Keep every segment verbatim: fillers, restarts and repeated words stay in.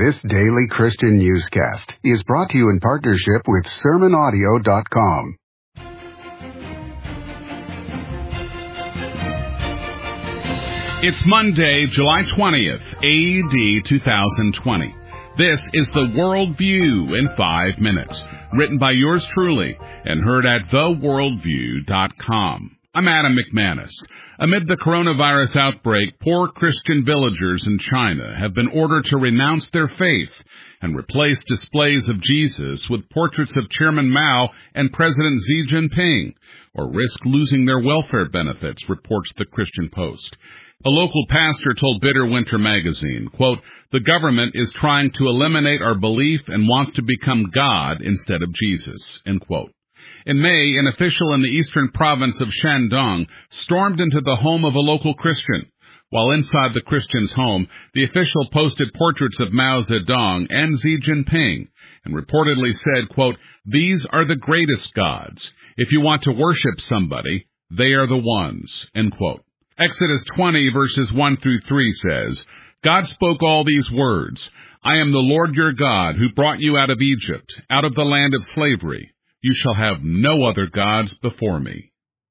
This daily Christian newscast is brought to you in partnership with sermon audio dot com. It's Monday, July twentieth, A D two thousand twenty. This is the Worldview in five minutes, written by yours truly and heard at the worldview dot com. I'm Adam McManus. Amid the coronavirus outbreak, poor Christian villagers in China have been ordered to renounce their faith and replace displays of Jesus with portraits of Chairman Mao and President Xi Jinping, or risk losing their welfare benefits, reports the Christian Post. A local pastor told Bitter Winter magazine, quote, "The government is trying to eliminate our belief and wants to become God instead of Jesus," end quote. In May, an official in the eastern province of Shandong stormed into the home of a local Christian. While inside the Christian's home, the official posted portraits of Mao Zedong and Xi Jinping and reportedly said, quote, "These are the greatest gods. If you want to worship somebody, they are the ones," end quote. Exodus twenty, verses one through three says, "God spoke all these words. I am the Lord your God who brought you out of Egypt, out of the land of slavery. You shall have no other gods before me."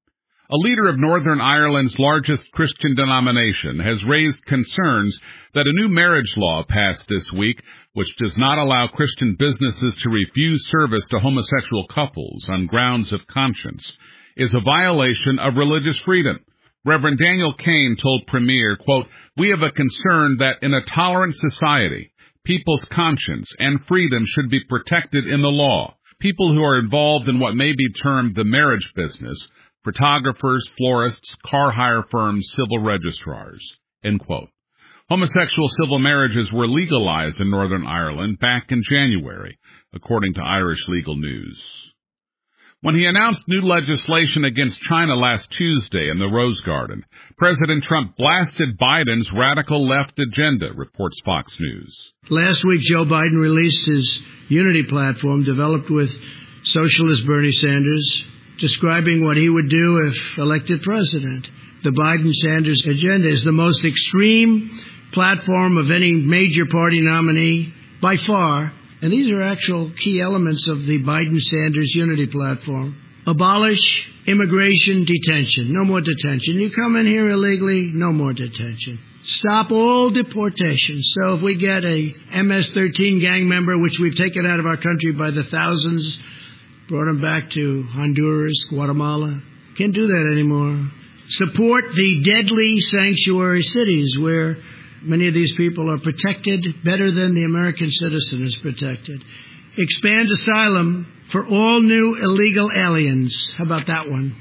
A leader of Northern Ireland's largest Christian denomination has raised concerns that a new marriage law passed this week, which does not allow Christian businesses to refuse service to homosexual couples on grounds of conscience, is a violation of religious freedom. Reverend Daniel Kane told Premier, quote, "We have a concern that in a tolerant society, people's conscience and freedom should be protected in the law. People who are involved in what may be termed the marriage business, photographers, florists, car hire firms, civil registrars," end quote. Homosexual civil marriages were legalized in Northern Ireland back in January, according to Irish Legal News. When he announced new legislation against China last Tuesday in the Rose Garden, President Trump blasted Biden's radical left agenda, reports Fox News. Last week, Joe Biden released his unity platform developed with socialist Bernie Sanders, describing what he would do if elected president. The Biden-Sanders agenda is the most extreme platform of any major party nominee by far. And these are actual key elements of the Biden-Sanders unity platform. Abolish immigration detention. No more detention. You come in here illegally, no more detention. Stop all deportations. So if we get a M S thirteen gang member, which we've taken out of our country by the thousands, brought them back to Honduras, Guatemala, can't do that anymore. Support the deadly sanctuary cities where many of these people are protected better than the American citizen is protected. Expand asylum for all new illegal aliens. How about that one?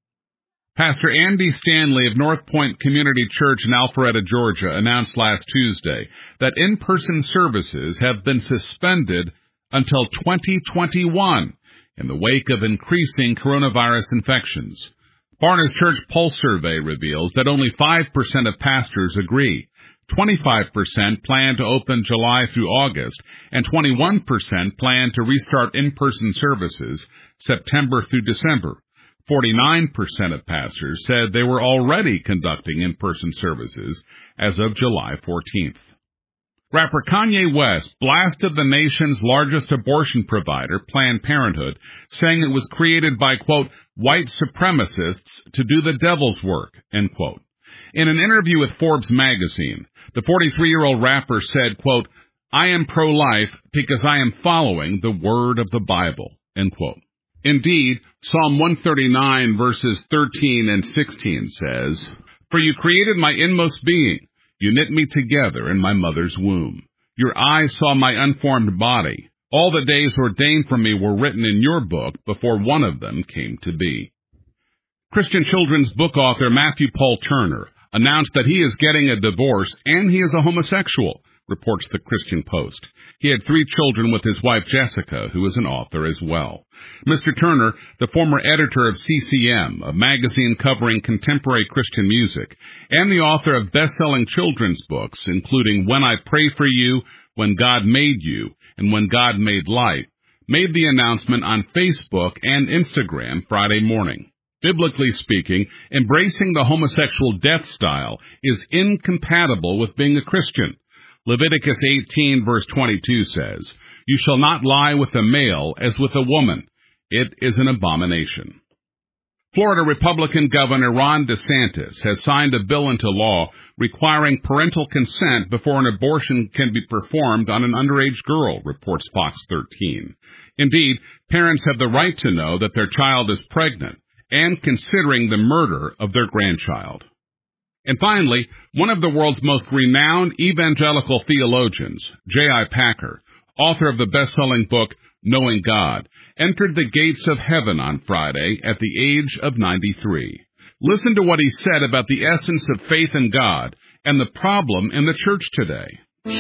Pastor Andy Stanley of North Point Community Church in Alpharetta, Georgia, announced last Tuesday that in-person services have been suspended until twenty twenty-one in the wake of increasing coronavirus infections. Barna's Church Pulse Survey reveals that only five percent of pastors agree. twenty-five percent plan to open July through August, and twenty-one percent plan to restart in-person services September through December. forty-nine percent of pastors said they were already conducting in-person services as of July fourteenth. Rapper Kanye West blasted the nation's largest abortion provider, Planned Parenthood, saying it was created by, quote, "white supremacists to do the devil's work," end quote. In an interview with Forbes magazine, the forty-three-year-old rapper said, quote, "I am pro-life because I am following the word of the Bible," end quote. Indeed, Psalm one thirty-nine verses thirteen and sixteen says, "For you created my inmost being. You knit me together in my mother's womb. Your eyes saw my unformed body. All the days ordained for me were written in your book before one of them came to be." Christian children's book author Matthew Paul Turner announced that he is getting a divorce and he is a homosexual, reports the Christian Post. He had three children with his wife Jessica, who is an author as well. Mister Turner, the former editor of C C M, a magazine covering contemporary Christian music, and the author of best-selling children's books, including When I Pray for You, When God Made You, and When God Made Light, made the announcement on Facebook and Instagram Friday morning. Biblically speaking, embracing the homosexual death style is incompatible with being a Christian. Leviticus eighteen, verse twenty-two says, "You shall not lie with a male as with a woman. It is an abomination." Florida Republican Governor Ron DeSantis has signed a bill into law requiring parental consent before an abortion can be performed on an underage girl, reports Fox thirteen. Indeed, parents have the right to know that their child is pregnant and considering the murder of their grandchild. And finally, one of the world's most renowned evangelical theologians, J I Packer, author of the best-selling book Knowing God, entered the gates of heaven on Friday at the age of ninety-three. Listen to what he said about the essence of faith in God and the problem in the church today.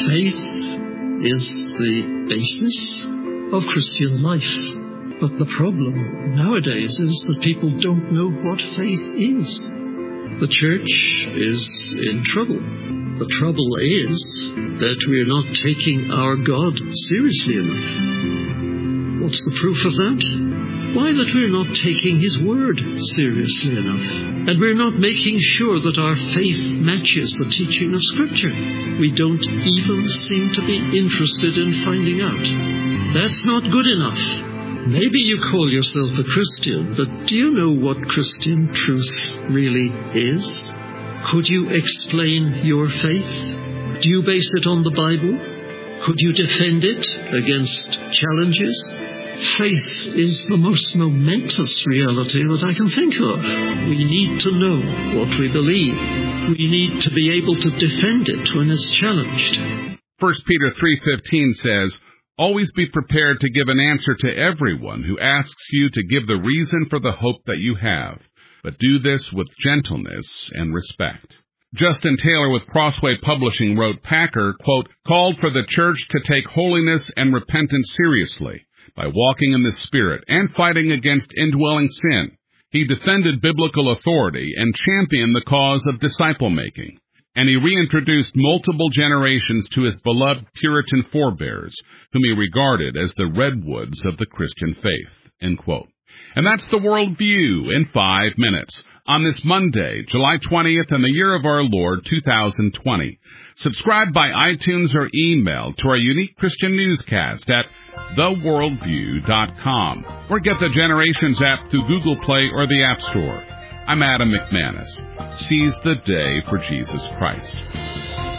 Faith is the basis of Christian life. But the problem nowadays is that people don't know what faith is. The church is in trouble. The trouble is that we are not taking our God seriously enough. What's the proof of that? Why, that we're not taking His Word seriously enough. And we're not making sure that our faith matches the teaching of Scripture. We don't even seem to be interested in finding out. That's not good enough. Maybe you call yourself a Christian, but do you know what Christian truth really is? Could you explain your faith? Do you base it on the Bible? Could you defend it against challenges? Faith is the most momentous reality that I can think of. We need to know what we believe. We need to be able to defend it when it's challenged. First Peter three fifteen says, "Always be prepared to give an answer to everyone who asks you to give the reason for the hope that you have, but do this with gentleness and respect." Justin Taylor with Crossway Publishing wrote Packer, quote, "called for the church to take holiness and repentance seriously by walking in the Spirit and fighting against indwelling sin. He defended biblical authority and championed the cause of disciple-making. And he reintroduced multiple generations to his beloved Puritan forebears, whom he regarded as the redwoods of the Christian faith." End quote. And that's the World View in five minutes on this Monday, July twentieth, in the year of our Lord, two thousand twenty. Subscribe by iTunes or email to our unique Christian newscast at the world view dot com, or get the Generations app through Google Play or the App Store. I'm Adam McManus. Seize the day for Jesus Christ.